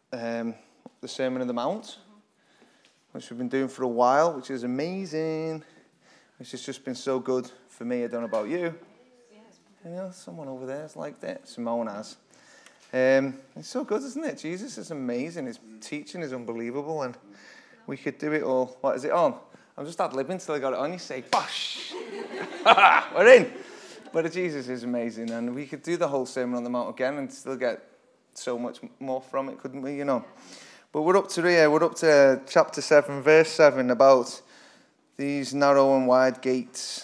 the Sermon on the Mount, which we've been doing for a while, which is amazing. Which has just been so good for me. I don't know about you. You know, someone over there is like that. Simone has. It's so good, isn't it? Jesus is amazing. His teaching is unbelievable, and we could do it all. What is it on? I'm just ad-libbing till I got it on. You say, bosh! We're in! But Jesus is amazing, and we could do the whole Sermon on the Mount again and still get so much more from it, couldn't we? You know. But we're up to here. We're up to chapter 7, verse 7, about these narrow and wide gates.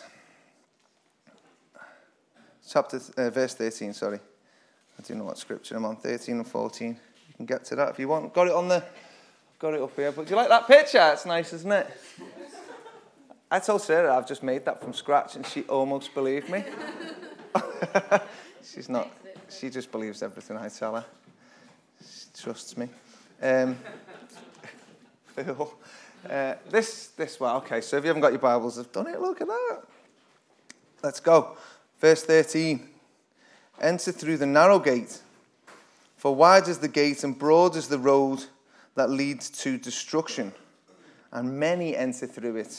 Verse 13, sorry. I do know what scripture I'm on, 13 and 14. You can get to that if you want. Got it up here. But do you like that picture? It's nice, isn't it? I told Sarah I've just made that from scratch, and she almost believed me. She's not. She just believes everything I tell her. She trusts me. Phil. Well, okay, so if you haven't got your Bibles, I've done it. Look at that. Let's go. Verse 13. Enter through the narrow gate, for wide is the gate and broad is the road that leads to destruction, and many enter through it.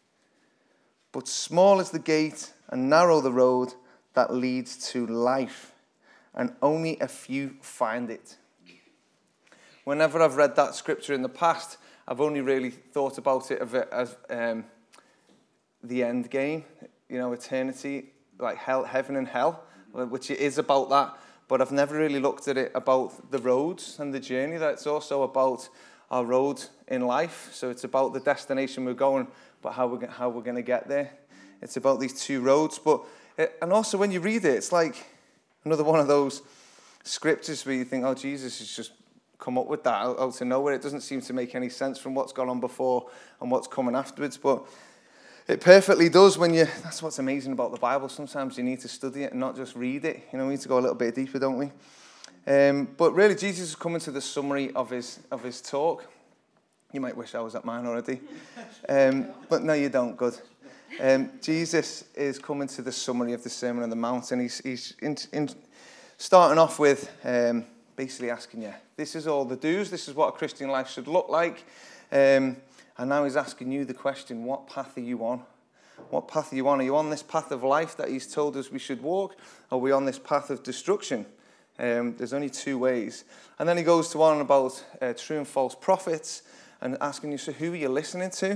But small is the gate and narrow the road that leads to life, and only a few find it. Whenever I've read that scripture in the past, I've only really thought about it as the end game, you know, eternity, like hell, heaven and hell, which it is about that. But I've never really looked at it about the roads and the journey, that it's also about our road in life. So it's about the destination we're going, but how we're going to get there. It's about these two roads. And also when you read it, it's like another one of those scriptures where you think, oh, Jesus has just come up with that out of nowhere. It doesn't seem to make any sense from what's gone on before and what's coming afterwards. But it perfectly does that's what's amazing about the Bible. Sometimes you need to study it and not just read it. You know, we need to go a little bit deeper, don't we? But really, Jesus is coming to the summary of his talk. You might wish I was at mine already. But no, you don't. Good. Jesus is coming to the summary of the Sermon on the Mount, and he's starting off with basically asking you, this is all the do's, this is what a Christian life should look like. And now he's asking you the question, what path are you on? What path are you on? Are you on this path of life that he's told us we should walk? Or are we on this path of destruction? There's only two ways. And then he goes on about true and false prophets and asking you, so who are you listening to?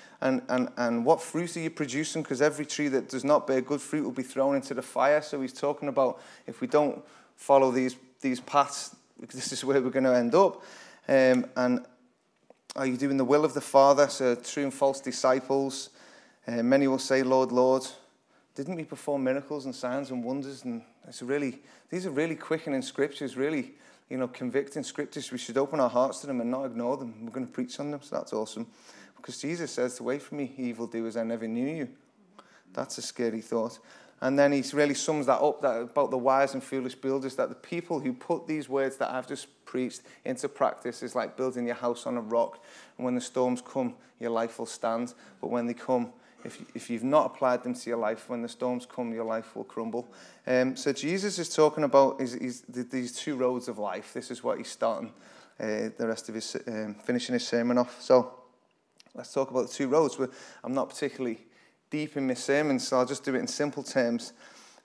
And what fruit are you producing? Because every tree that does not bear good fruit will be thrown into the fire. So he's talking about if we don't follow these paths, this is where we're going to end up. And are you doing the will of the Father? So true and false disciples. Many will say, Lord, Lord, didn't we perform miracles and signs and wonders? And these are really quickening scriptures, really, convicting scriptures. We should open our hearts to them and not ignore them. We're going to preach on them, so that's awesome. Because Jesus says, away from me, evildoers, I never knew you. That's a scary thought. And then he really sums that up, that about the wise and foolish builders, that the people who put these words that I've just preached into practice is like building your house on a rock. And when the storms come, your life will stand. But when they come, if you've not applied them to your life, when the storms come, your life will crumble. So Jesus is talking about these two roads of life. This is what he's starting the rest of his, finishing his sermon off. So let's talk about the two roads. I'm not particularly deep in my sermon, so I'll just do it in simple terms.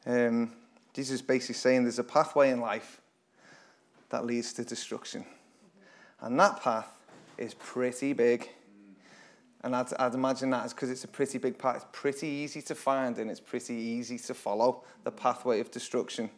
Jesus is basically saying there's a pathway in life that leads to destruction. And that path is pretty big. And I'd imagine that is because it's a pretty big path. It's pretty easy to find and it's pretty easy to follow, the pathway of destruction.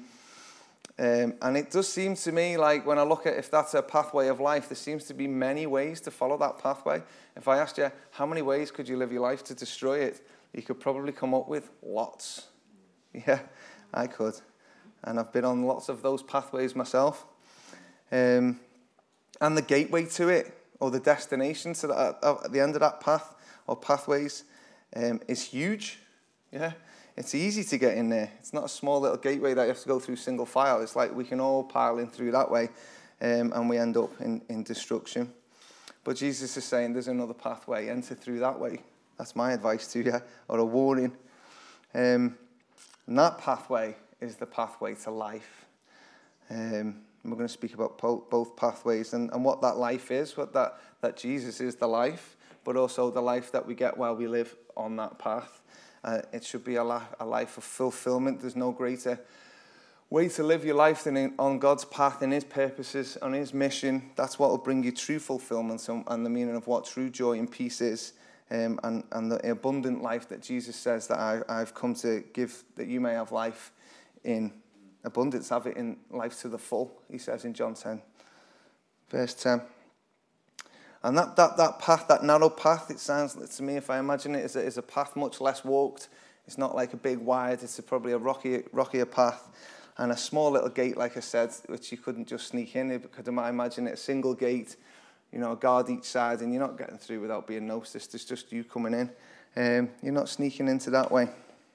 And it does seem to me like when I look at if that's a pathway of life, there seems to be many ways to follow that pathway. If I asked you, how many ways could you live your life to destroy it? You could probably come up with lots. Yeah, I could. And I've been on lots of those pathways myself. And the gateway to it, or the destination to at the end of that path, or pathways, is huge. Yeah. It's easy to get in there. It's not a small little gateway that you have to go through single file. It's like we can all pile in through that way, and we end up in destruction. But Jesus is saying there's another pathway. Enter through that way. That's my advice to you, or a warning. And that pathway is the pathway to life. And we're going to speak about both pathways and what that life is, that Jesus is the life, but also the life that we get while we live on that path. It should be a life of fulfillment. There's no greater way to live your life than on God's path, in his purposes, on his mission. That's what will bring you true fulfillment and the meaning of what true joy and peace is, and the abundant life that Jesus says that I've come to give, that you may have life in abundance, have it in life to the full, he says in John 10, verse 10. And that path, that narrow path, it sounds to me, if I imagine it, is a path much less walked. It's not like a big wide, it's probably a rockier path. And a small little gate, like I said, which you couldn't just sneak in. Because I imagine it a single gate, a guard each side, and you're not getting through without being noticed. It's just you coming in. You're not sneaking into that way.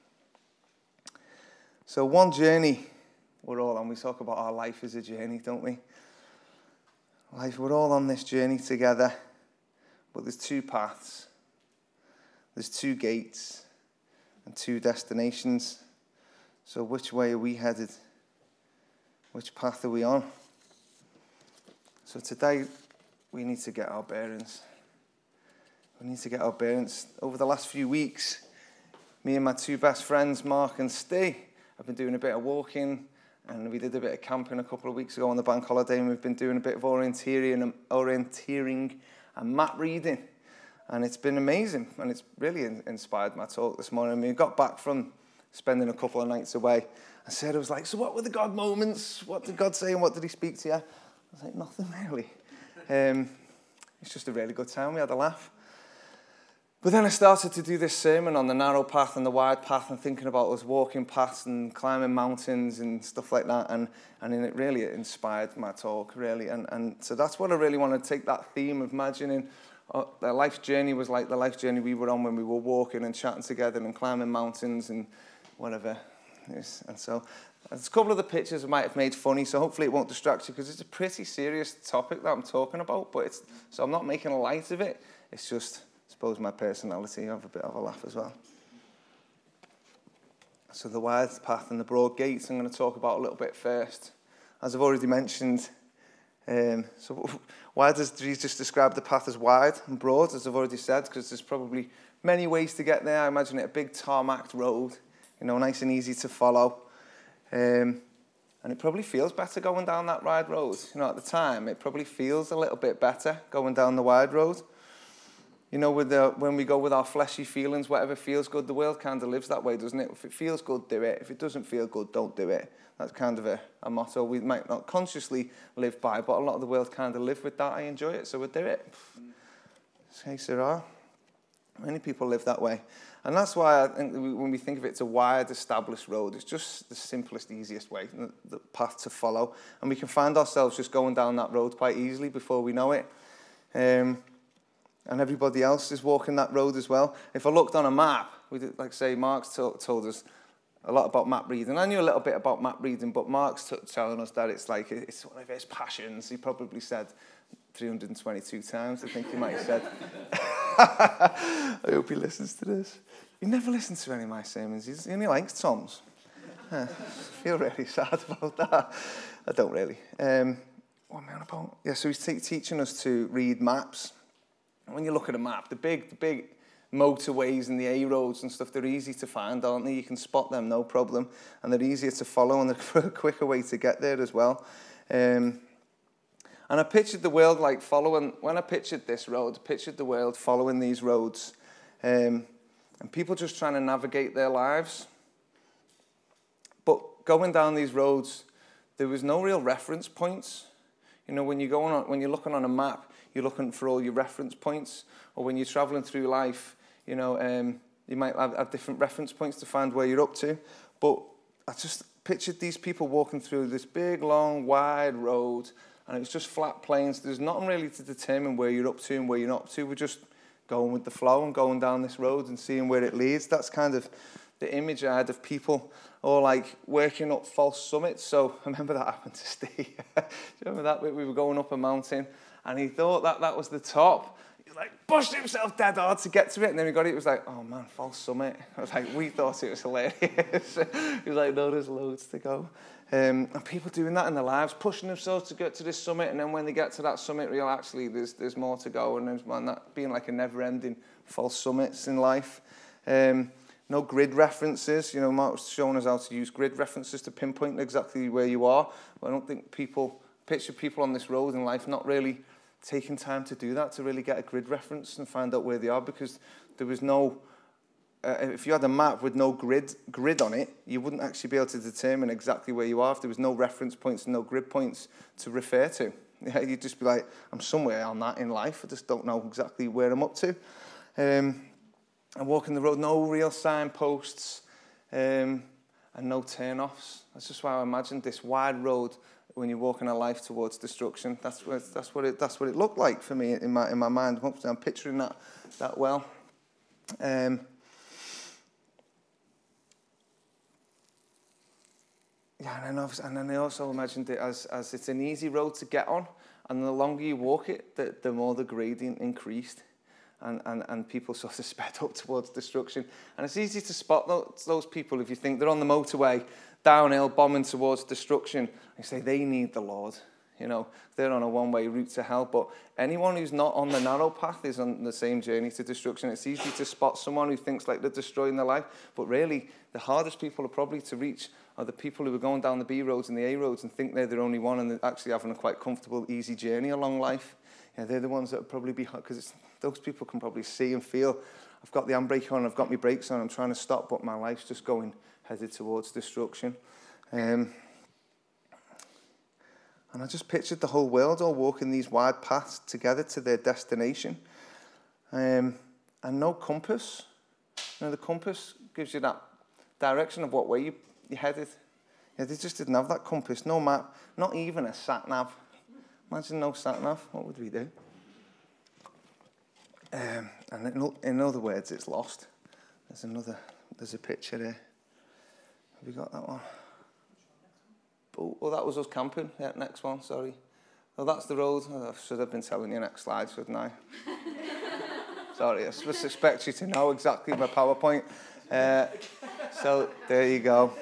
So one journey we're all on. We talk about our life as a journey, don't we? We're all on this journey together. But there's two paths. There's two gates and two destinations. So which way are we headed? Which path are we on? So today, we need to get our bearings. We need to get our bearings. Over the last few weeks, me and my two best friends, Mark and Steve, have been doing a bit of walking, and we did a bit of camping a couple of weeks ago on the bank holiday, and we've been doing a bit of orienteering and map reading. And it's been amazing, and it's really inspired my talk this morning. We got back from spending a couple of nights away, and Sarah was like, so what were the God moments? What did God say and what did he speak to you? I was like, nothing really. It's just a really good time. We had a laugh. But then I started to do this sermon on the narrow path and the wide path and thinking about us walking paths and climbing mountains and stuff like that. And it really inspired my talk, really. And so that's what I really want to take that theme of imagining their life journey was like the life journey we were on when we were walking and chatting together and climbing mountains and whatever. And so there's a couple of the pictures I might have made funny, so hopefully it won't distract you, because it's a pretty serious topic that I'm talking about. So I'm not making a light of it. It's just, I suppose, my personality. I have a bit of a laugh as well. So the wide path and the broad gates I'm going to talk about a little bit first. As I've already mentioned, so why does Jesus describe the path as wide and broad, as I've already said? Because there's probably many ways to get there. I imagine it a big tarmacked road, nice and easy to follow. And it probably feels better going down that wide road. At the time, it probably feels a little bit better going down the wide road. When we go with our fleshy feelings, whatever feels good, the world kind of lives that way, doesn't it? If it feels good, do it. If it doesn't feel good, don't do it. That's kind of a motto we might not consciously live by, but a lot of the world kind of live with that. I enjoy it, so we'll do it. Hey, Sarah. Many people live that way. And that's why I think when we think of it, it's a wide, established road. It's just the simplest, easiest way, the path to follow. And we can find ourselves just going down that road quite easily before we know it. And everybody else is walking that road as well. If I looked on a map, Mark's told us a lot about map reading. I knew a little bit about map reading, but Mark's telling us that it's one of his passions. He probably said 322 times, I think he might have said. I hope he listens to this. He never listens to any of my sermons. He only likes Tom's. I feel really sad about that. I don't really. What am I on about? Yeah, so he's teaching us to read maps. When you look at a map, the big motorways and the A roads and stuff, they're easy to find, aren't they? You can spot them, no problem. And they're easier to follow, and they're a quicker way to get there as well. And I pictured the world when I pictured this road, I pictured the world following these roads, and people just trying to navigate their lives. But going down these roads, there was no real reference points. When you're looking on a map, you're looking for all your reference points. Or when you're traveling through life, you might have different reference points to find where you're up to. But I just pictured these people walking through this big, long, wide road, and it was just flat plains. There's nothing really to determine where you're up to and where you're not up to. We're just going with the flow and going down this road and seeing where it leads. That's kind of the image I had of people all working up false summits. So I remember that happened to Steve. Do you remember that? We were going up a mountain, and he thought that was the top. like pushed himself dead hard to get to it, and then we got it. It was like, oh man, false summit. I was like, we thought it was hilarious. He was like, no, there's loads to go. And people doing that in their lives, pushing themselves to get to this summit, and then when they get to that summit, realize actually there's more to go, and there's that being like a never-ending false summits in life. No grid references. Mark was showing us how to use grid references to pinpoint exactly where you are. But I don't think picture people on this road in life not really taking time to do that, to really get a grid reference and find out where they are, because there was no... if you had a map with no grid on it, you wouldn't actually be able to determine exactly where you are if there was no reference points and no grid points to refer to. You'd just be like, I'm somewhere on that in life. I just don't know exactly where I'm up to. And walking the road, no real signposts, and no turn-offs. That's just why I imagined this wide road when you're walking a life towards destruction. That's what it looked like for me in my mind. I'm picturing that well. Yeah, and then I also imagined it as it's an easy road to get on, and the longer you walk it, the more the gradient increased, and people sort of sped up towards destruction. And it's easy to spot those people if you think they're on the motorway, downhill, bombing towards destruction. You say they need the Lord. They're on a one-way route to hell. But anyone who's not on the narrow path is on the same journey to destruction. It's easy to spot someone who thinks like they're destroying their life. But really, the hardest people are probably to reach are the people who are going down the B roads and the A roads and think they're the only one, and they're actually having a quite comfortable, easy journey along life. They're the ones that are probably behind, because those people can probably see and feel, I've got the handbrake on, I've got my brakes on, I'm trying to stop, but my life's just headed towards destruction. And I just pictured the whole world all walking these wide paths together to their destination. And no compass. The compass gives you that direction of what way you're headed. They just didn't have that compass, no map, not even a sat-nav. Imagine no sat-nav, what would we do? And in other words, it's lost. There's a picture there. Have we got that one? Oh, that was us camping. Yeah, next one, sorry. Oh, that's the road. I should have been telling you next slide, shouldn't I? Sorry, I suspect you to know exactly my PowerPoint. So, there you go.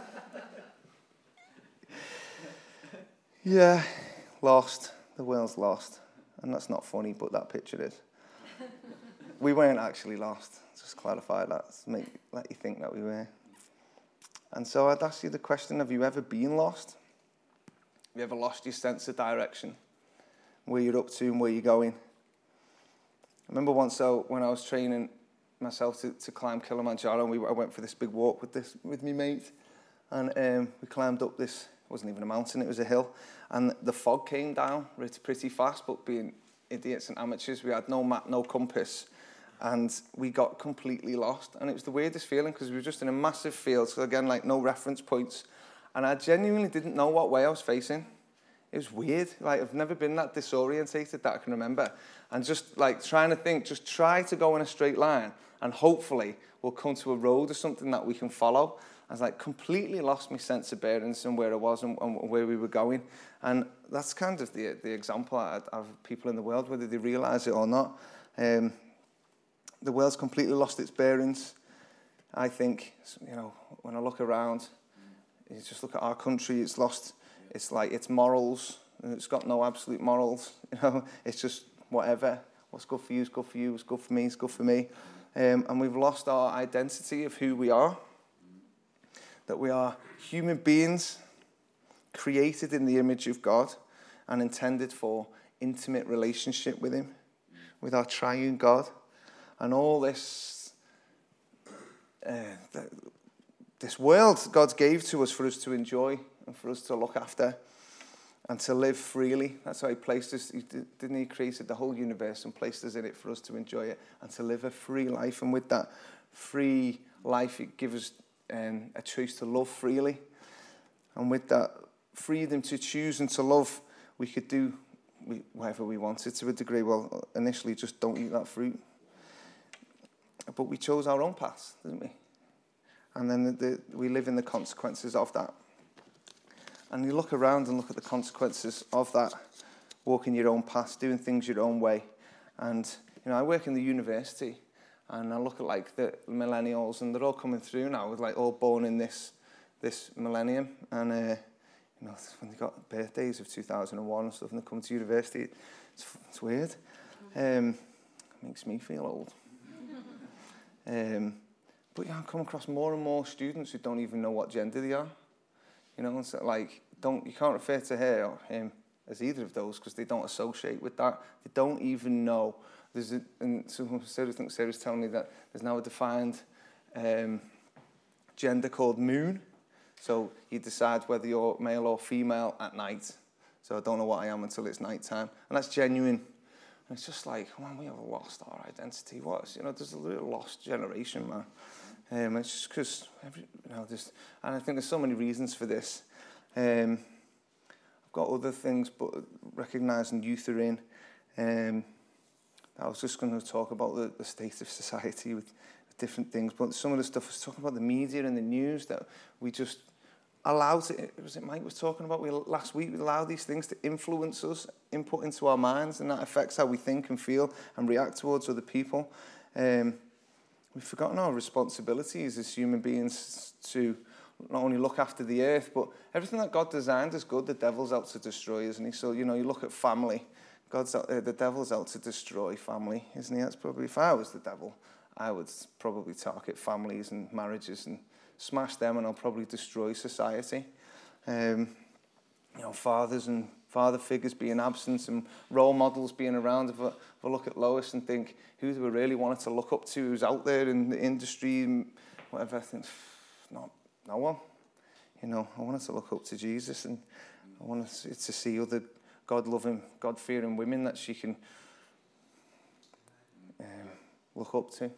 Yeah, lost. The world's lost. And that's not funny, but that picture is. We weren't actually lost. Just clarify that. Let you think that we were. And so I'd ask you the question, have you ever been lost? Have you ever lost your sense of direction? Where you're up to and where you're going? I remember once when I was training myself to climb Kilimanjaro, I went for this big walk with my mate. And we climbed up this, it wasn't even a mountain, it was a hill. And the fog came down pretty fast, but being idiots and amateurs, we had no map, no compass. And we got completely lost. And it was the weirdest feeling because we were just in a massive field. So again, like no reference points. And I genuinely didn't know what way I was facing. It was weird. Like I've never been that disorientated that I can remember. And just like trying to think, just try to go in a straight line. And hopefully we'll come to a road or something that we can follow. I was like completely lost my sense of bearings and where I was and where we were going. And that's kind of the example of people in the world, whether they realize it or not. The world's completely lost its bearings. I think, when I look around, you just look at our country, it's lost, it's like its morals, and it's got no absolute morals, it's just whatever. What's good for you is good for you, what's good for me is good for me. And we've lost our identity of who we are, that we are human beings created in the image of God and intended for intimate relationship with him, with our triune God. And all this world God gave to us for us to enjoy and for us to look after and to live freely. That's how he placed us. He created the whole universe and placed us in it for us to enjoy it and to live a free life. And with that free life, it gives us a choice to love freely. And with that freedom to choose and to love, we could do whatever we wanted to a degree. Well, initially, just don't eat that fruit. But we chose our own path, didn't we? And then we live in the consequences of that. And you look around and look at the consequences of that, walking your own path, doing things your own way. And I work in the university, and I look at like the millennials, and they're all coming through now with like all born in this millennium, and when they got birthdays of 2001 and stuff, and they come to university, it's weird. It makes me feel old. But I come across more and more students who don't even know what gender they are. And so like you can't refer to her or him as either of those because they don't associate with that. They don't even know. And so Sarah's telling me that there's now a defined gender called moon. So you decide whether you're male or female at night. So I don't know what I am until it's nighttime. And that's genuine. And it's just like, man, we have lost our identity. There's a little lost generation, man. It's just because, and I think there's so many reasons for this. I've got other things, but recognising youth are in. I was just going to talk about the state of society with different things, but some of the stuff I was talking about the media and the news that we just allow to, was it Mike was talking about last week, we allow these things to influence us, input into our minds, and that affects how we think and feel and react towards other people. We've forgotten our responsibilities as human beings to not only look after the earth, but everything that God designed is good. The devil's out to destroy, isn't he? So, you look at family. The devil's out to destroy family, isn't he? That's probably, if I was the devil, I would probably target families and marriages and smash them, and I'll probably destroy society. Fathers and father figures being absent and role models being around. If I look at Lois and think, who do I really want to look up to who's out there in the industry and whatever, I think, no one. I wanted to look up to Jesus, and I wanted to see other God-loving, God-fearing women that she can look up to.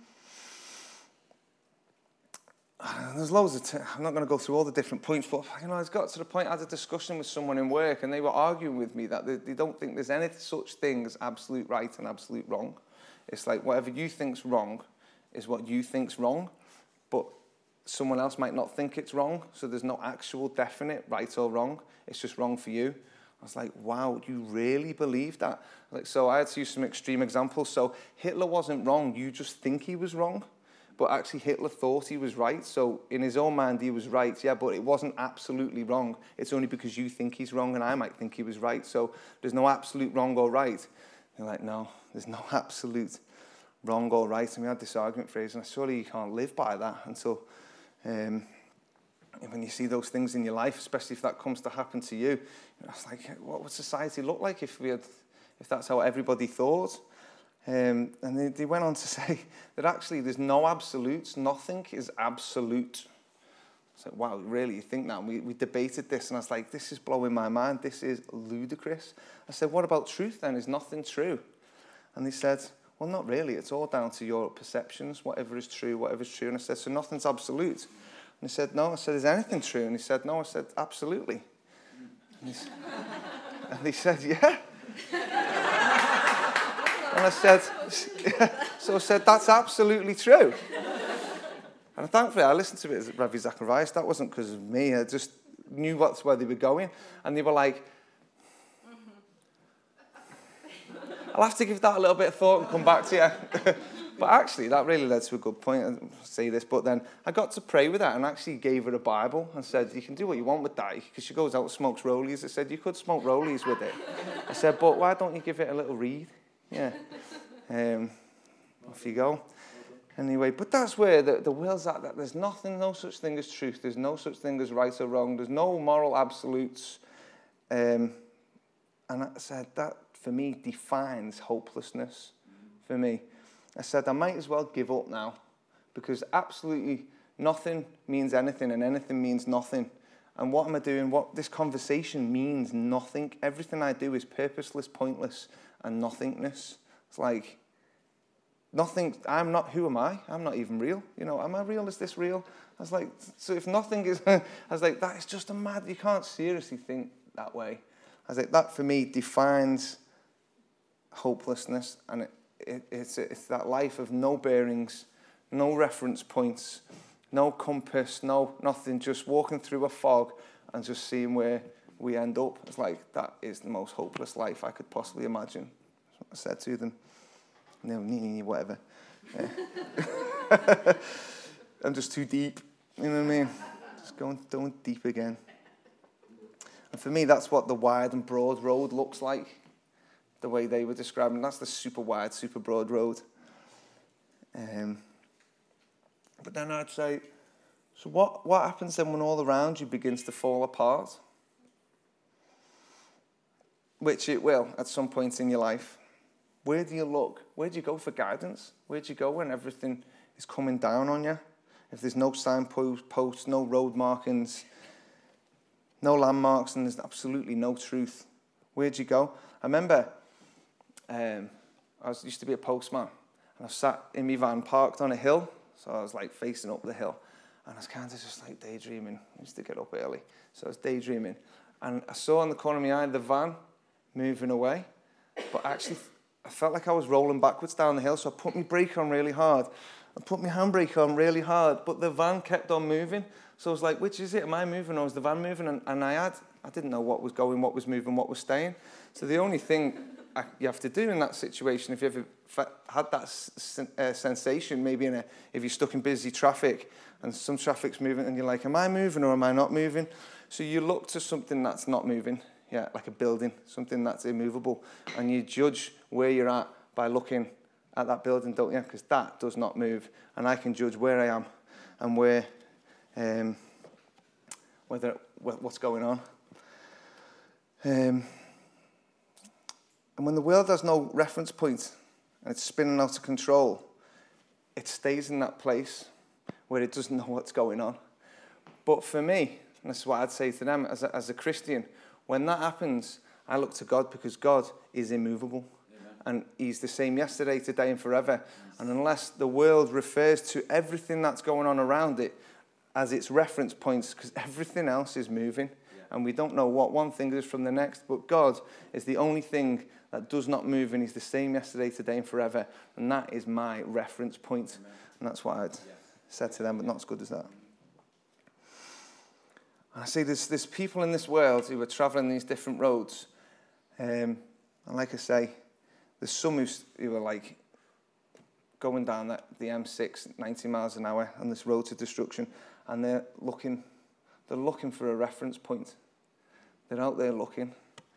There's loads of I'm not going to go through all the different points, but it's got to the point I had a discussion with someone in work, and they were arguing with me that they don't think there's any such thing as absolute right and absolute wrong. It's like whatever you think's wrong is what you think's wrong, but someone else might not think it's wrong, so there's no actual definite right or wrong. It's just wrong for you. I was like, wow, you really believe that? So I had to use some extreme examples. So Hitler wasn't wrong. You just think he was wrong. But actually Hitler thought he was right. So in his own mind, he was right. Yeah, but it wasn't absolutely wrong. It's only because you think he's wrong and I might think he was right. So there's no absolute wrong or right. They're like, no, there's no absolute wrong or right. And we had this argument phrase, and surely you can't live by that until when you see those things in your life, especially if that comes to happen to you. It's like, what would society look like if that's how everybody thought? And they went on to say that actually there's no absolutes. Nothing is absolute. It's like, wow, really, you think that? And we debated this, and I was like, this is blowing my mind. This is ludicrous. I said, what about truth then? Is nothing true? And they said, well, not really. It's all down to your perceptions, whatever is true, whatever's true. And I said, so nothing's absolute? And he said, no. I said, is anything true? And he said, no. I said, absolutely. And he said, yeah. And I said, so I said, that's absolutely true. And thankfully, I listened to it as Ravi Zacharias. That wasn't because of me. I just knew that's where they were going. And they were like, I'll have to give that a little bit of thought and come back to you. But actually, that really led to a good point. I'll say this, but then I got to pray with that and actually gave her a Bible and said, you can do what you want with that, because she goes out and smokes rollies. I said, you could smoke rollies with it. I said, but why don't you give it a little read? Yeah. Off you go. Anyway, but that's where the will's at, that there's no such thing as truth. There's no such thing as right or wrong. There's no moral absolutes. And I said, that, for me, defines hopelessness for me. I said, I might as well give up now, because absolutely nothing means anything and anything means nothing. And what am I doing? What this conversation means nothing. Everything I do is purposeless, pointless, and nothingness. It's like, nothing, I'm not, who am I? I'm not even real. Am I real? Is this real? I was like, so if nothing is, I was like, that is just you can't seriously think that way. I was like, that for me defines hopelessness, and it's that life of no bearings, no reference points, no compass, nothing, just walking through a fog and just seeing where we end up. It's like, that is the most hopeless life I could possibly imagine. That's what I said to them. No, whatever. I'm just too deep. You know what I mean? Just going deep again. And for me, that's what the wide and broad road looks like. The way they were describing. That's the super wide, super broad road. But then I'd say, so what happens then when all around you begins to fall apart? Which it will at some point in your life. Where do you look? Where do you go for guidance? Where do you go when everything is coming down on you? If there's no signposts, no road markings, no landmarks, and there's absolutely no truth, where do you go? I remember used to be a postman, and I sat in my van parked on a hill, so I was like facing up the hill, and I was kind of just like daydreaming. I used to get up early, so I was daydreaming, and I saw in the corner of my eye the van moving away, but actually I felt like I was rolling backwards down the hill, so I put my brake on really hard. I put my handbrake on really hard, but the van kept on moving. So I was like, which is it? Am I moving or is the van moving? And I didn't know what was going, what was moving, what was staying. So the only thing you have to do in that situation, if you ever had that sensation, maybe if you're stuck in busy traffic and some traffic's moving and you're like, am I moving or am I not moving? So you look to something that's not moving, like a building, something that's immovable, and you judge where you're at by looking at that building, don't you? Because that does not move, and I can judge where I am and what's going on. And when the world has no reference point and it's spinning out of control, it stays in that place where it doesn't know what's going on. But for me, and this is what I'd say to them as a Christian, when that happens, I look to God because God is immovable. And he's the same yesterday, today, and forever. And unless the world refers to everything that's going on around it as its reference points, because everything else is moving, and we don't know what one thing is from the next, but God is the only thing that does not move, and he's the same yesterday, today, and forever. And that is my reference point. Amen. And that's what I'd said to them, but not as good as that. And I see there's people in this world who are traveling these different roads. And like I say, there's some who are like going down the M6, 90 miles an hour on this road to destruction, and they're looking for a reference point. They're out there looking.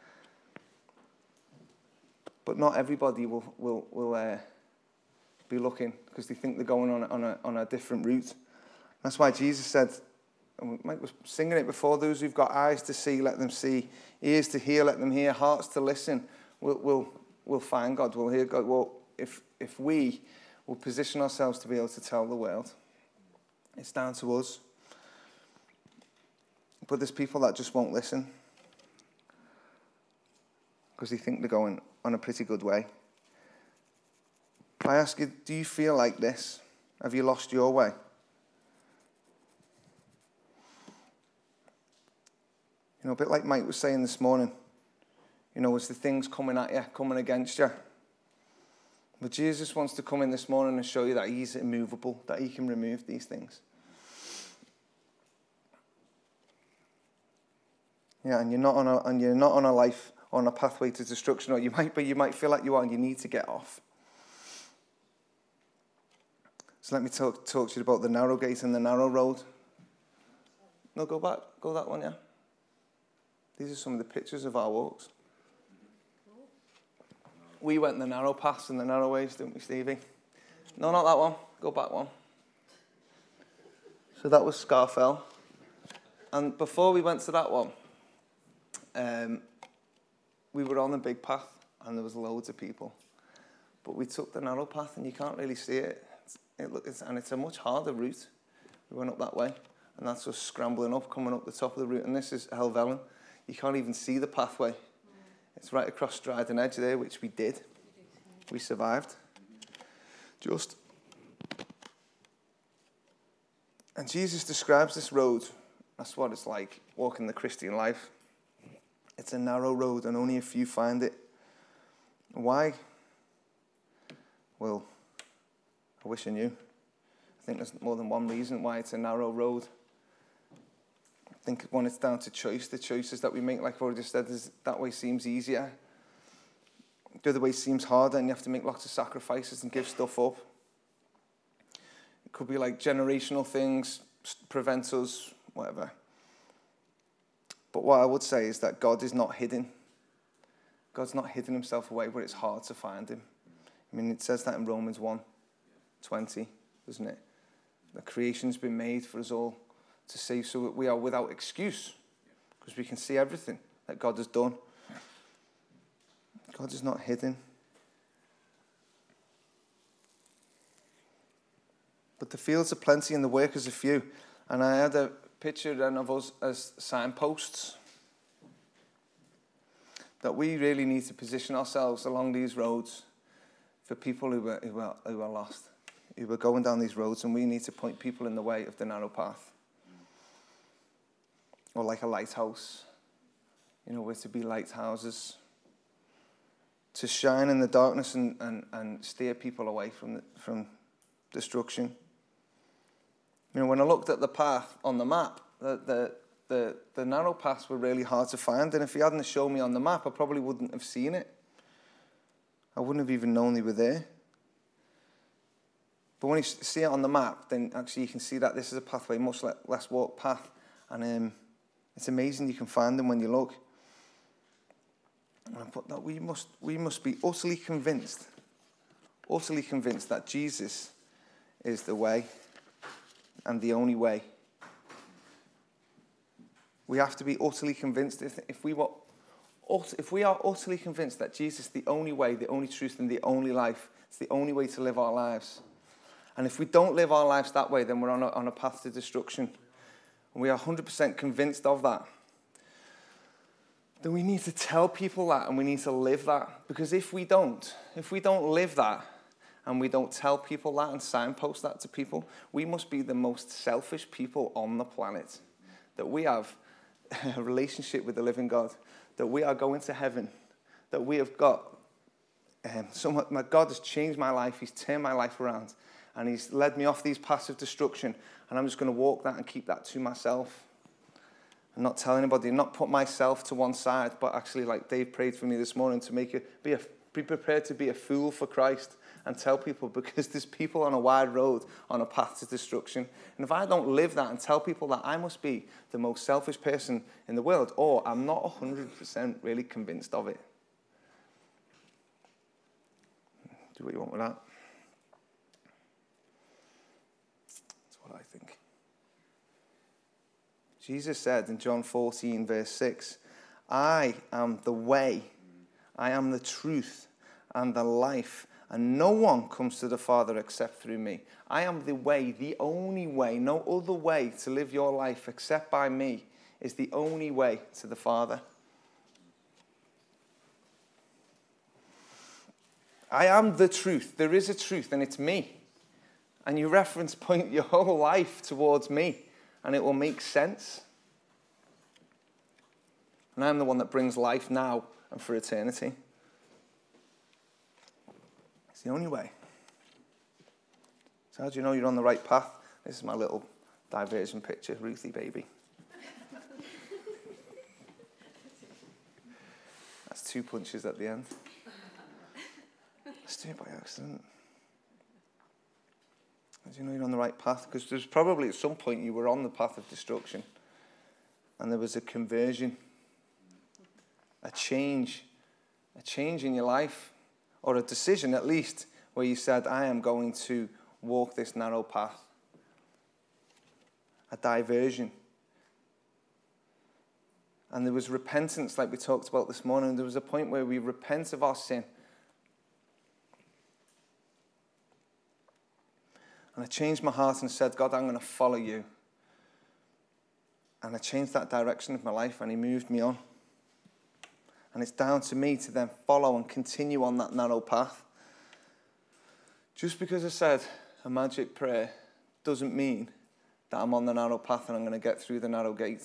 But not everybody will be looking because they think they're going on a different route. That's why Jesus said, and Mike was singing it before, those who've got eyes to see, let them see, ears to hear, let them hear, hearts to listen, we'll find God, we'll hear God. Well, if we will position ourselves to be able to tell the world, it's down to us. But there's people that just won't listen because they think they're going on a pretty good way. If I ask you, do you feel like this? Have you lost your way? You know, a bit like Mike was saying this morning, you know, it's the things coming at you, coming against you. But Jesus wants to come in this morning and show you that he's immovable, that he can remove these things. Yeah, and you're not on a life on a pathway to destruction, or you might feel like you are, and you need to get off. So let me talk to you about the narrow gate and the narrow road. No, go back, go that one, yeah. These are some of the pictures of our walks. We went the narrow paths and the narrow ways, didn't we, Stevie? No, not that one. Go back one. So that was Scarfell. And before we went to that one, we were on the big path and there was loads of people. But we took the narrow path and you can't really see it. And it's a much harder route. We went up that way. And that's us scrambling up, coming up the top of the route. And this is Helvellyn. You can't even see the pathway. It's right across Dryden Edge there, which we did. We survived. Just. And Jesus describes this road. That's what it's like, walking the Christian life. It's a narrow road and only a few find it. Why? Well, I wish I knew. I think there's more than one reason why it's a narrow road. I think when it's down to choice, the choices that we make, like I've already said, that way seems easier. The other way seems harder and you have to make lots of sacrifices and give stuff up. It could be like generational things, prevent us, whatever. But what I would say is that God is not hidden. God's not hidden himself away where it's hard to find him. I mean, it says that in Romans 1:20, doesn't it? The creation's been made for us all to see, so that we are without excuse, because we can see everything that God has done. God is not hidden. But the fields are plenty and the workers are few. And I had a picture then of us as signposts. That we really need to position ourselves along these roads for people who are lost, who are going down these roads, and we need to point people in the way of the narrow path. Or like a lighthouse. You know, we're to be lighthouses. To shine in the darkness and steer people away from destruction. You know, when I looked at the path on the map, the narrow paths were really hard to find, and if he hadn't shown me on the map, I probably wouldn't have seen it. I wouldn't have even known they were there. But when you see it on the map, then actually you can see that this is a pathway, much less walked path, and it's amazing you can find them when you look. And I put that we must be utterly convinced that Jesus is the way and the only way. We have to be utterly convinced. If we are utterly convinced that Jesus is the only way, the only truth, and the only life, it's the only way to live our lives. And if we don't live our lives that way, then we're on a path to destruction. And we are 100% convinced of that. Then we need to tell people that, and we need to live that. Because if we don't live that, and we don't tell people that and signpost that to people, we must be the most selfish people on the planet. That we have a relationship with the living God, that we are going to heaven, that we have got, my God has changed my life, he's turned my life around, and he's led me off these paths of destruction, and I'm just going to walk that and keep that to myself, and not tell anybody, and not put myself to one side, but actually, like Dave prayed for me this morning, to be prepared to be a fool for Christ, and tell people, because there's people on a wide road on a path to destruction. And if I don't live that and tell people that, I must be the most selfish person in the world, or I'm not 100% really convinced of it. Do what you want with that. That's what I think. Jesus said in John 14, verse 6, I am the way, I am the truth, and the life, and no one comes to the Father except through me. I am the way, the only way, no other way to live your life except by me is the only way to the Father. I am the truth. There is a truth, and it's me. And you reference point your whole life towards me, and it will make sense. And I'm the one that brings life now and for eternity. It's the only way. So how do you know you're on the right path? This is my little diversion picture, Ruthie baby. That's 2 punches at the end. Let's do it by accident. How do you know you're on the right path? Because there's probably at some point you were on the path of destruction, and there was a conversion, a change in your life, or a decision at least, where you said, I am going to walk this narrow path. A diversion. And there was repentance, like we talked about this morning. There was a point where we repent of our sin. And I changed my heart and said, God, I'm going to follow you. And I changed that direction of my life, and he moved me on. And it's down to me to then follow and continue on that narrow path. Just because I said a magic prayer doesn't mean that I'm on the narrow path and I'm going to get through the narrow gate.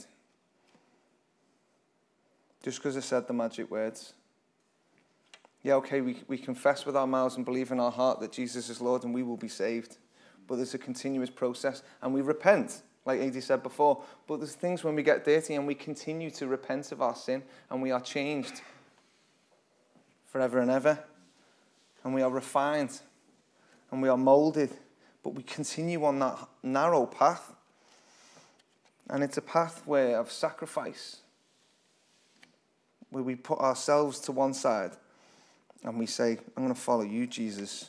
Just because I said the magic words. Yeah, okay, we confess with our mouths and believe in our heart that Jesus is Lord and we will be saved. But there's a continuous process, and we repent, like Adi said before. But there's things when we get dirty and we continue to repent of our sin, and we are changed forever and ever. And we are refined and we are molded, but we continue on that narrow path. And it's a path of sacrifice, where we put ourselves to one side and we say, I'm going to follow you, Jesus.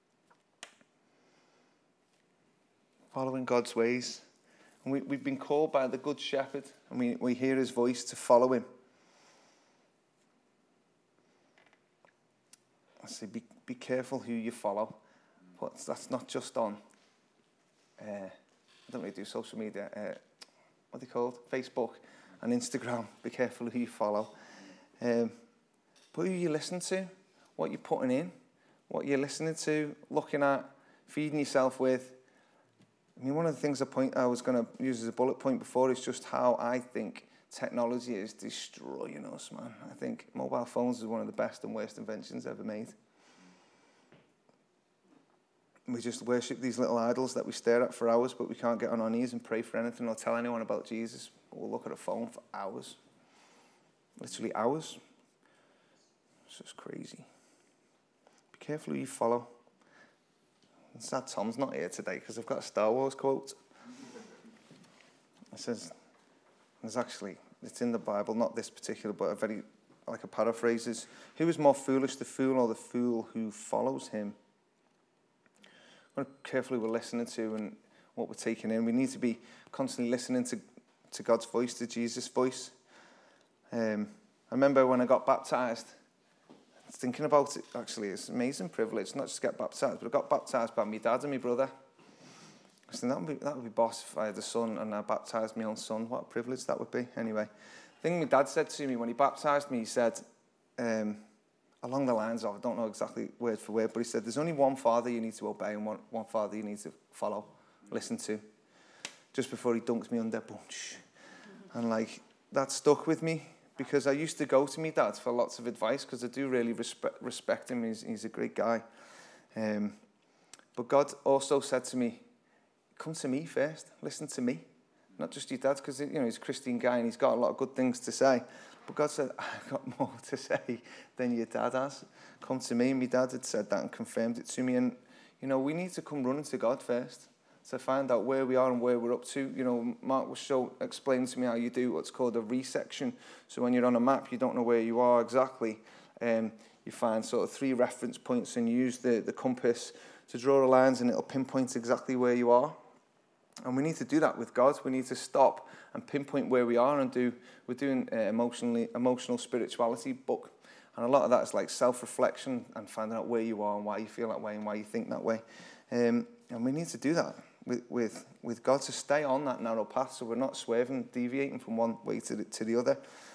Following God's ways. And we've been called by the Good Shepherd, and we hear his voice to follow him. I say, be careful who you follow. But that's not just on, I don't really do social media, what are they called? Facebook and Instagram. Be careful who you follow. But who you listen to, what you're putting in, what you're listening to, looking at, feeding yourself with. I mean, one of the things I was going to use as a bullet point before is just how I think technology is destroying us, man. I think mobile phones is one of the best and worst inventions ever made. We just worship these little idols that we stare at for hours, but we can't get on our knees and pray for anything or tell anyone about Jesus. We'll look at a phone for hours. Literally hours. It's just crazy. Be careful who you follow. It's sad Tom's not here today because I've got a Star Wars quote. It says, it's in the Bible, not this particular, but a paraphrase is, who is more foolish, the fool or the fool who follows him? We're carefully we're listening to and what we're taking in. We need to be constantly listening to God's voice, to Jesus' voice. I remember when I got baptized, thinking about it, actually, it's an amazing privilege, not just to get baptized, but I got baptized by my dad and my brother. I was thinking, that would be boss if I had a son and I baptized my own son. What a privilege that would be. Anyway, the thing my dad said to me when he baptized me, he said, along the lines of, I don't know exactly word for word, but he said, there's only one father you need to obey and one father you need to follow, listen to. Just before he dunks me under, boom, and that stuck with me because I used to go to my dad for lots of advice because I do really respect him. He's a great guy. But God also said to me, come to me first, listen to me, not just your dad, because he's a Christian guy and he's got a lot of good things to say. But God said, I've got more to say than your dad has. Come to me. And my dad had said that and confirmed it to me. And, we need to come running to God first to find out where we are and where we're up to. Mark was explaining to me how you do what's called a resection. So when you're on a map, you don't know where you are exactly. You find sort of 3 reference points and you use the compass to draw the lines and it'll pinpoint exactly where you are. And we need to do that with God. We need to stop and pinpoint where we are and we're doing emotional spirituality book. And a lot of that is like self-reflection and finding out where you are and why you feel that way and why you think that way. And we need to do that with God to stay on that narrow path so we're not swerving, deviating from one way to the other.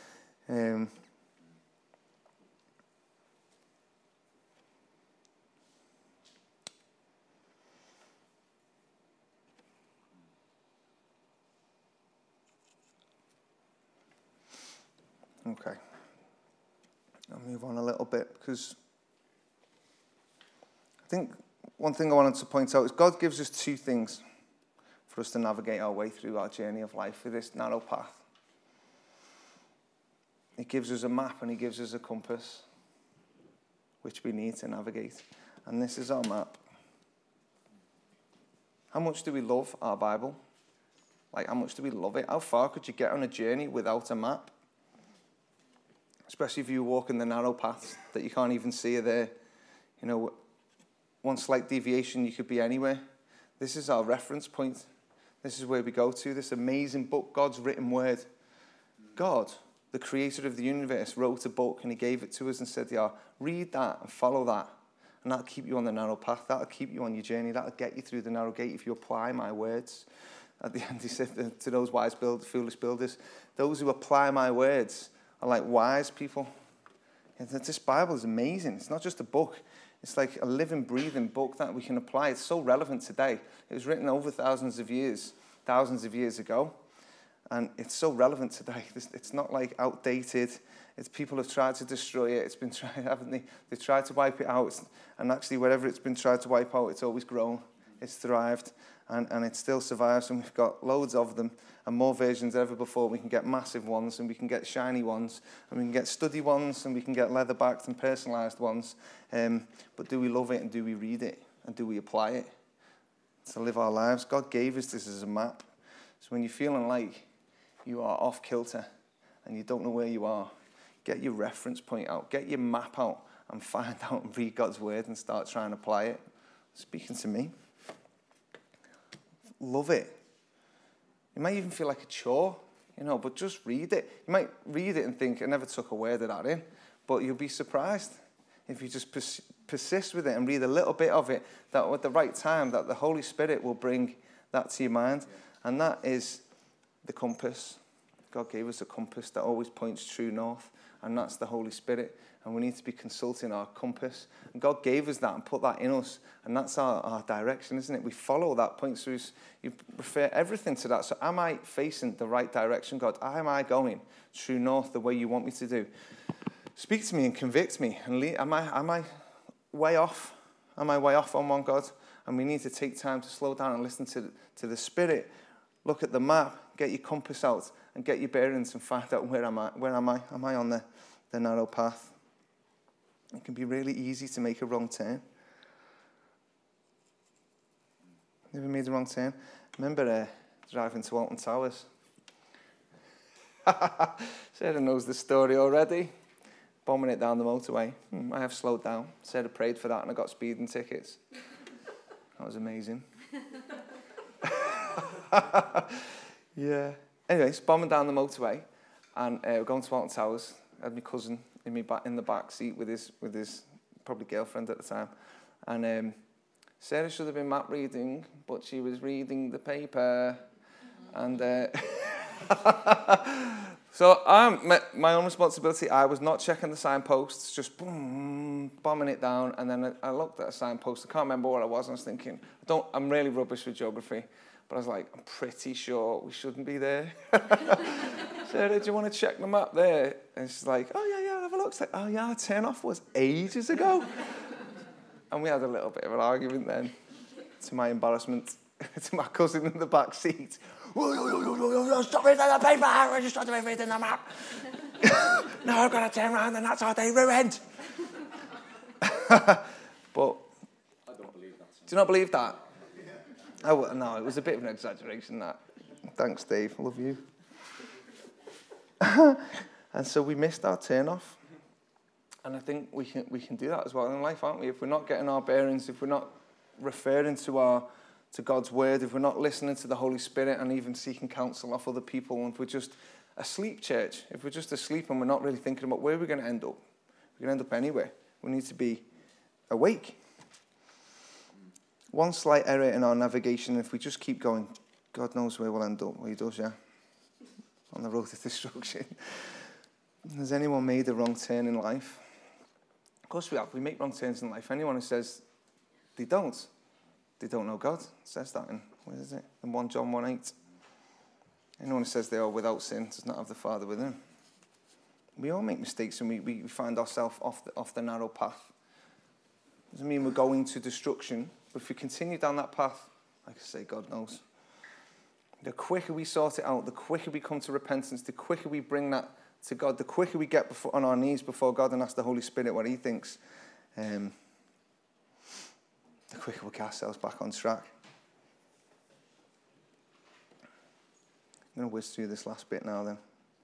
Okay, I'll move on a little bit because I think one thing I wanted to point out is God gives us 2 things for us to navigate our way through our journey of life with this narrow path. He gives us a map and he gives us a compass, which we need to navigate. And this is our map. How much do we love our Bible? How much do we love it? How far could you get on a journey without a map? Especially if you walk in the narrow paths that you can't even see are there. One slight deviation, you could be anywhere. This is our reference point. This is where we go to, this amazing book, God's written word. God, the creator of the universe, wrote a book and he gave it to us and said, read that and follow that. And that'll keep you on the narrow path. That'll keep you on your journey. That'll get you through the narrow gate if you apply my words. At the end, he said to those wise builders, foolish builders, those who apply my words are like wise people. This Bible is amazing. It's not just a book. It's like a living, breathing book that we can apply. It's so relevant today. It was written over thousands of years ago. And it's so relevant today. It's not outdated. People have tried to destroy it. It's been tried, haven't they? They've tried to wipe it out. And actually, wherever it's been tried to wipe out, it's always grown. It's thrived. and it still survives, and we've got loads of them and more versions than ever before. We can get massive ones, and we can get shiny ones, and we can get study ones, and we can get leather-backed and personalised ones. But do we love it, and do we read it, and do we apply it to live our lives? God gave us this as a map. So when you're feeling like you are off kilter and you don't know where you are, get your reference point out, get your map out, and find out and read God's word and start trying to apply it. Speaking to me. Love it. It might even feel like a chore, but just read it. You might read it and think, I never took a word of that in, but you'll be surprised if you just persist with it and read a little bit of it, that at the right time, that the Holy Spirit will bring that to your mind. And that is the compass. God gave us a compass that always points true north, and that's the Holy Spirit. And we need to be consulting our compass. And God gave us that and put that in us. And that's our direction, isn't it? We follow that point. So you refer everything to that. So am I facing the right direction, God? Am I going true north the way you want me to do? Speak to me and convict me. And am I way off? Am I way off on one, God? And we need to take time to slow down and listen to the Spirit. Look at the map. Get your compass out and get your bearings and find out where am I? Where am I? Am I on the narrow path? It can be really easy to make a wrong turn. Never made a wrong turn? Remember driving to Alton Towers? Sarah knows the story already. Bombing it down the motorway. I have slowed down. Sarah prayed for that and I got speeding tickets. That was amazing. Yeah. Anyways, bombing down the motorway, and we're going to Alton Towers. I had my cousin in the back seat with his probably girlfriend at the time, and Sarah should have been map reading, but she was reading the paper, and so my own responsibility. I was not checking the signposts, just bombing it down, and then I looked at a signpost. I can't remember what I was. I was thinking, I'm really rubbish with geography. But I was like, I'm pretty sure we shouldn't be there. Sarah, do you want to check the map there? And she's like, oh, yeah, have a look. It's like, oh, yeah, turn-off was ages ago. And we had a little bit of an argument then, to my embarrassment, to my cousin in the back seat. Stop reading the paper, I just started reading the map. Now I've got to turn around and that's our day ruined. But I don't believe that. Do you not believe that? Oh, no, it was a bit of an exaggeration, that. Thanks, Dave. I love you. And so we missed our turn-off. And I think we can do that as well in life, aren't we? If we're not getting our bearings, if we're not referring to God's word, if we're not listening to the Holy Spirit and even seeking counsel off other people, and if we're just asleep, church, if we're just asleep and we're not really thinking about where we're going to end up, we're going to end up anywhere. We need to be awake. One slight error in our navigation, if we just keep going, God knows where we'll end up. Well, he does, yeah. On the road to destruction. Has anyone made a wrong turn in life? Of course we have. We make wrong turns in life. Anyone who says they don't know God. It says that in, where is it? In 1 John 1:8. Anyone who says they are without sin does not have the Father within. We all make mistakes and we find ourselves off the narrow path. Doesn't mean we're going to destruction. But if we continue down that path, like I say, God knows. The quicker we sort it out, the quicker we come to repentance, the quicker we bring that to God, the quicker we get on our knees before God and ask the Holy Spirit what he thinks, the quicker we'll get ourselves back on track. I'm going to whiz through this last bit now then.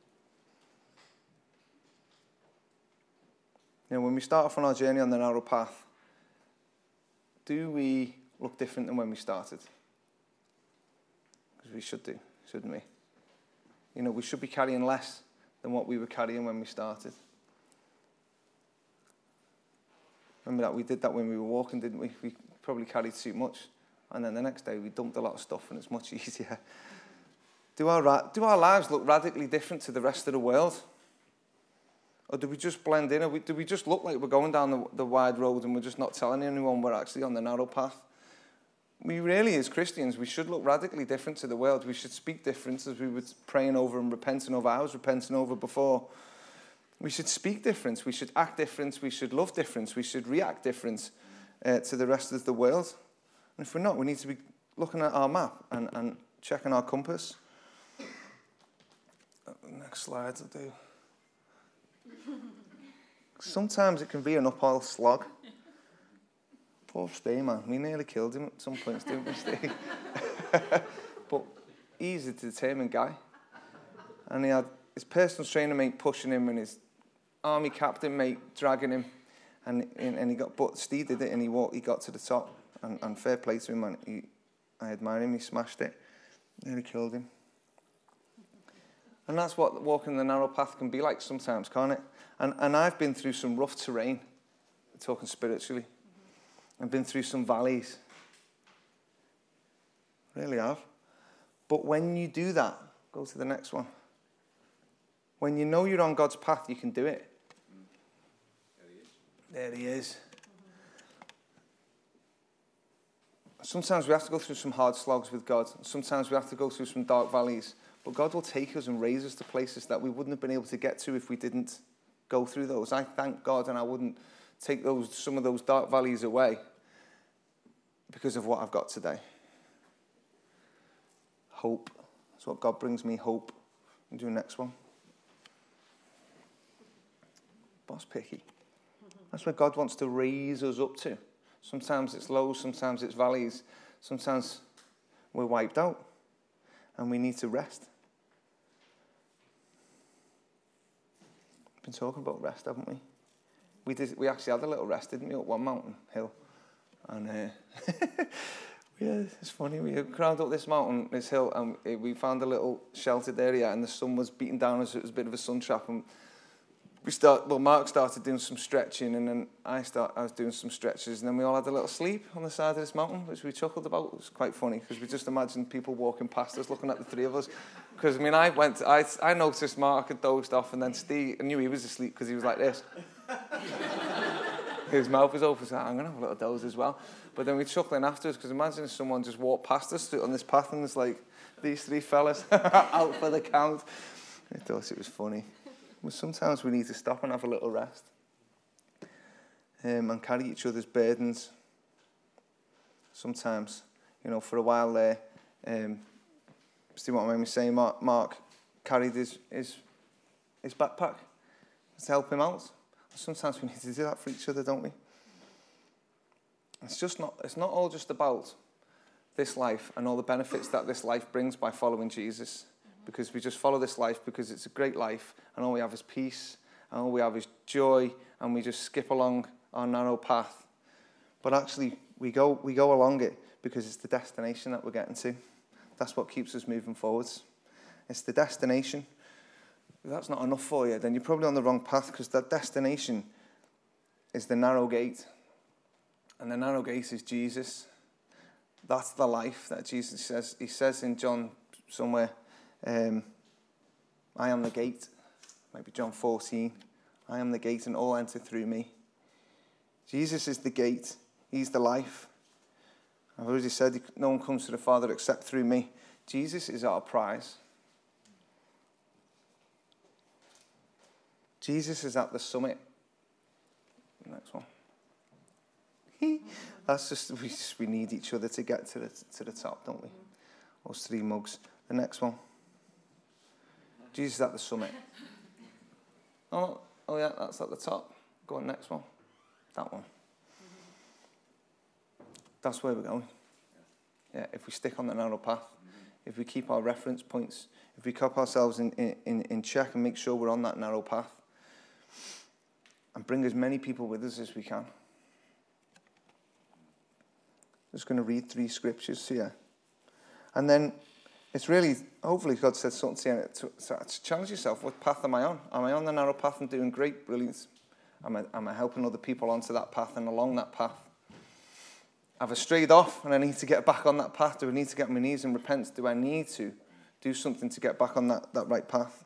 When we start off on our journey on the narrow path, do we look different than when we started? Because we should do, shouldn't we? We should be carrying less than what we were carrying when we started. Remember that we did that when we were walking, didn't we? We probably carried too much. And then the next day we dumped a lot of stuff and it's much easier. Do our lives look radically different to the rest of the world? Or do we just blend in? Do we just look like we're going down the wide road and we're just not telling anyone we're actually on the narrow path? We really, as Christians, we should look radically different to the world. We should speak different as we were praying over and repenting over. I was repenting over before. We should speak different. We should act different. We should love different. We should react different to the rest of the world. And if we're not, we need to be looking at our map and checking our compass. Next slide will do. Sometimes it can be an uphill slog. Poor Steve, man. We nearly killed him at some points, didn't we, Steve? But he's a determined guy. And he had his personal trainer mate pushing him and his army captain mate dragging him. But Steve did it and he got to the top. And fair play to him, man. I admire him. He smashed it. Nearly killed him. And that's what walking the narrow path can be like sometimes, can't it? And I've been through some rough terrain, talking spiritually. I've been through some valleys. Really have. But when you do that, go to the next one. When you know you're on God's path, you can do it. There he is. Sometimes we have to go through some hard slogs with God. Sometimes we have to go through some dark valleys. But God will take us and raise us to places that we wouldn't have been able to get to if we didn't go through those. I thank God, and I wouldn't take some of those dark valleys away because of what I've got today. Hope. That's what God brings me, hope. And do the next one. Boss picky. That's where God wants to raise us up to. Sometimes it's lows, sometimes it's valleys. Sometimes we're wiped out and we need to rest. We've been talking about rest, haven't we? We actually had a little rest, didn't we, up one mountain hill. And yeah, it's funny. We climbed up this hill, and we found a little sheltered area, and the sun was beating down us. It was a bit of a sun trap, and Mark started doing some stretching, and then I was doing some stretches, and then we all had a little sleep on the side of this mountain, which we chuckled about. It was quite funny, because we just imagined people walking past us, looking at the three of us. Because, I noticed Mark had dozed off, and then Steve, I knew he was asleep, because he was like this. His mouth was open, so I'm going to have a little doze as well. But then we're chuckling afterwards, because imagine if someone just walked past us on this path, and there's like these three fellas out for the count. I thought it was funny. But sometimes we need to stop and have a little rest. And carry each other's burdens. Sometimes, for a while there, see what I mean saying, Mark carried his backpack to help him out. Sometimes we need to do that for each other, don't we? It's not all just about this life and all the benefits that this life brings by following Jesus. Because we just follow this life because it's a great life, and all we have is peace, and all we have is joy, and we just skip along our narrow path. But actually, we go along it because it's the destination that we're getting to. That's what keeps us moving forwards. It's the destination. If that's not enough for you, then you're probably on the wrong path, because that destination is the narrow gate. And the narrow gate is Jesus. That's the life that Jesus says. He says in John somewhere, I am the gate. Maybe John 14. I am the gate, and all enter through me. Jesus is the gate. He's the life. I've already said no one comes to the Father except through me. Jesus is our prize. Jesus is at the summit. Next one. That's just we need each other to get to the top, don't we? Those three mugs. The next one. Jesus is at the summit. Oh yeah, that's at the top. Go on, next one. That one. That's where we're going. Yeah, if we stick on the narrow path, if we keep our reference points, if we keep ourselves in check and make sure we're on that narrow path, and bring as many people with us as we can. Just going to read 3 scriptures here. And then it's really, hopefully God said something to you to challenge yourself. What path am I on? Am I on the narrow path and doing great? Brilliant. Am I helping other people onto that path and along that path? Have I strayed off and I need to get back on that path? Do I need to get on my knees and repent? Do I need to do something to get back on that right path?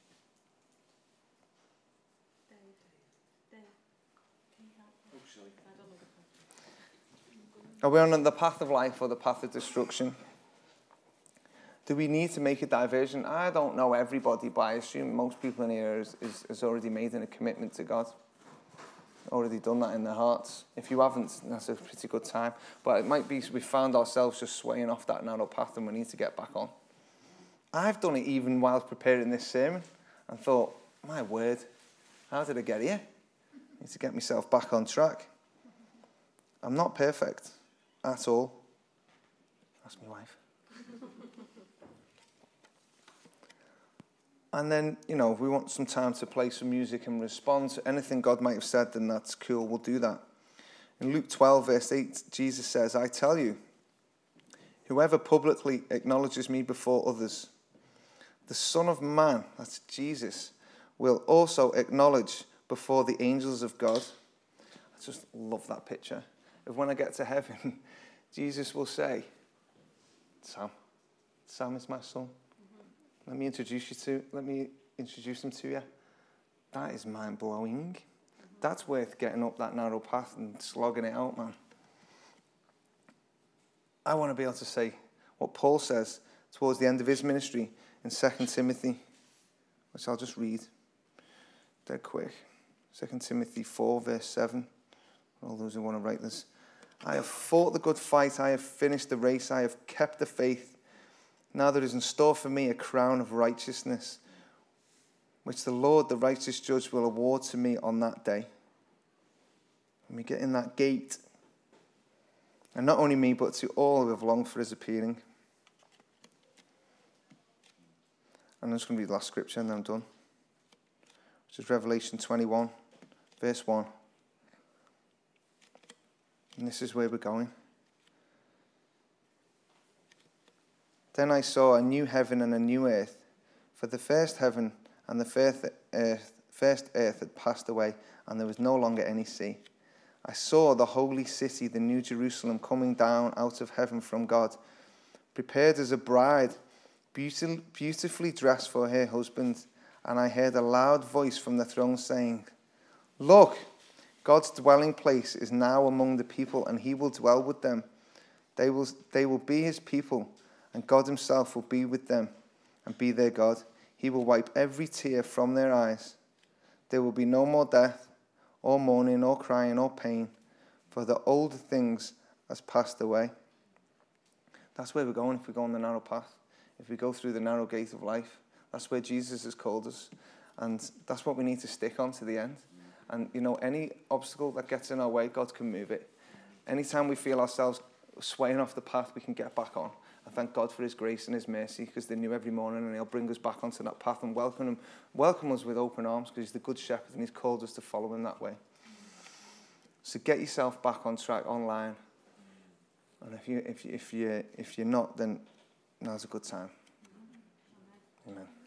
Are we on the path of life or the path of destruction? Do we need to make a diversion? I don't know everybody, but I assume most people in here has already made a commitment to God. already done that in their hearts. If you haven't, that's a pretty good time. But it might be we found ourselves just swaying off that narrow path and we need to get back on. I've done it even while preparing this sermon and thought, my word, how did I get here? I need to get myself back on track. I'm not perfect at all. That's my wife. And then, if we want some time to play some music and respond to anything God might have said, then that's cool, we'll do that. In Luke 12, verse 8, Jesus says, I tell you, whoever publicly acknowledges me before others, the Son of Man, that's Jesus, will also acknowledge before the angels of God. I just love that picture of when I get to heaven, Jesus will say, Sam is my son. Let me introduce him to you. That is mind-blowing. That's worth getting up that narrow path and slogging it out, man. I want to be able to say what Paul says towards the end of his ministry in 2 Timothy, which I'll just read dead quick. 2 Timothy 4, verse 7. For all those who want to write this. I have fought the good fight. I have finished the race. I have kept the faith. Now there is in store for me a crown of righteousness, which the Lord, the righteous judge, will award to me on that day. When we get in that gate, and not only me, but to all who have longed for his appearing. And I'm just going to read the last scripture and then I'm done. Which is Revelation 21, verse 1. And this is where we're going. Then I saw a new heaven and a new earth, for the first heaven and the first earth had passed away, and there was no longer any sea. I saw the holy city, the new Jerusalem, coming down out of heaven from God, prepared as a bride, beautifully dressed for her husband. And I heard a loud voice from the throne saying, Look, God's dwelling place is now among the people, and he will dwell with them. They will be his people, and God himself will be with them and be their God. He will wipe every tear from their eyes. There will be no more death, or mourning, or crying, or pain, for the old things has passed away. That's where we're going if we go on the narrow path. If we go through the narrow gate of life, that's where Jesus has called us. And that's what we need to stick on to the end. And, any obstacle that gets in our way, God can move it. Anytime we feel ourselves swaying off the path, we can get back on. I thank God for his grace and his mercy, because they're new every morning, and he'll bring us back onto that path and welcome us with open arms, because he's the good shepherd and he's called us to follow him that way. So get yourself back on track online. And if you're not, then now's a good time. Amen.